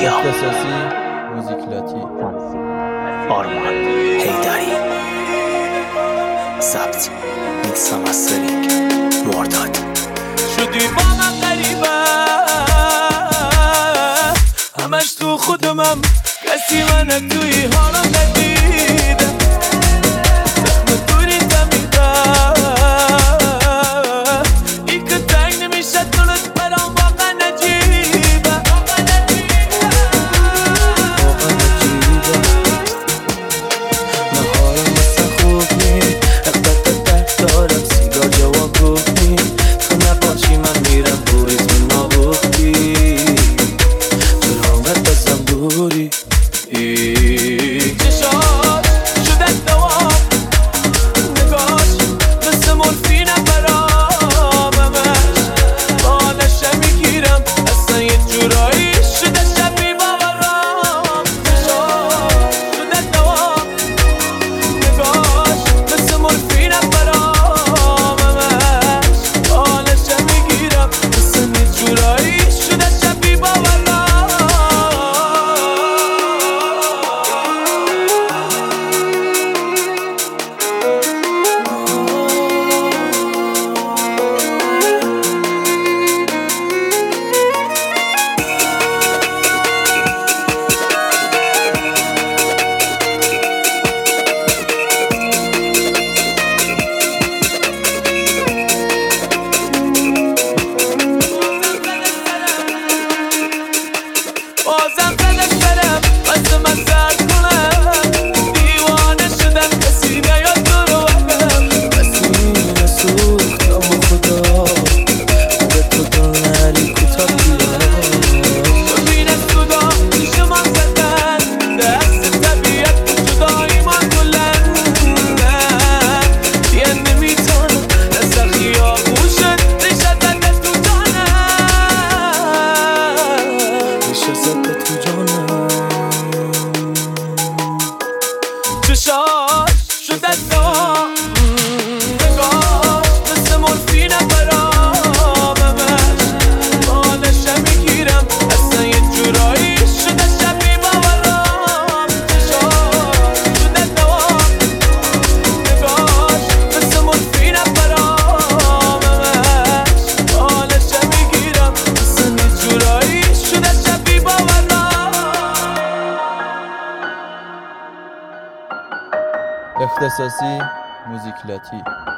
اختصاصی موزیکلاتی آرمان هیدری ضبط میکس و مسترینگ مرداد. شدی با من غریبه همش تو خودمم کسی من توی حالم ندیده زخم دوری تمیده ای که تنگ نمیشه دلت برام واقعا نجیبه واقعا نجیبه نهارم مثل خوب نی اقدت دارم سیگار جواب گفت نی تو نباشی من میرم تو ریتم نابختی چرا آمد بزم دوری چشاش شده دوام نگاش مثل مورفینه برام همش بالشه میگیرم اصلا یه جورایی شده شبیه باورام چشاش شده دوام نگاش مثل مورفینه برام همش بالشه میگیرم اصلا یه جورایی شده شبیه باورام. بازم فلک برم بسته من سرد کنم دیوانه شدم کسی نیاد تو رو وقتم سینه سوختم و خدا به تو دل نری کوتا بیا ببین از خدا پیش من زدن دست طبیعت جدایی من کلندم دیگه نمیتونم دست خیابون شد ریشه زده تو جانم ریشه زده تو جانم چشاش شده دام نگاش مثل مورفینه برام همش بالشه میگیرم اصلا یه جورایی شده شبیه باورام چشاش شده دام نگاش مثل مورفینه برام همش بالشه میگیرم اصلا یه جورایی شده شبیه باورام. اختصاصی موزیکلاتی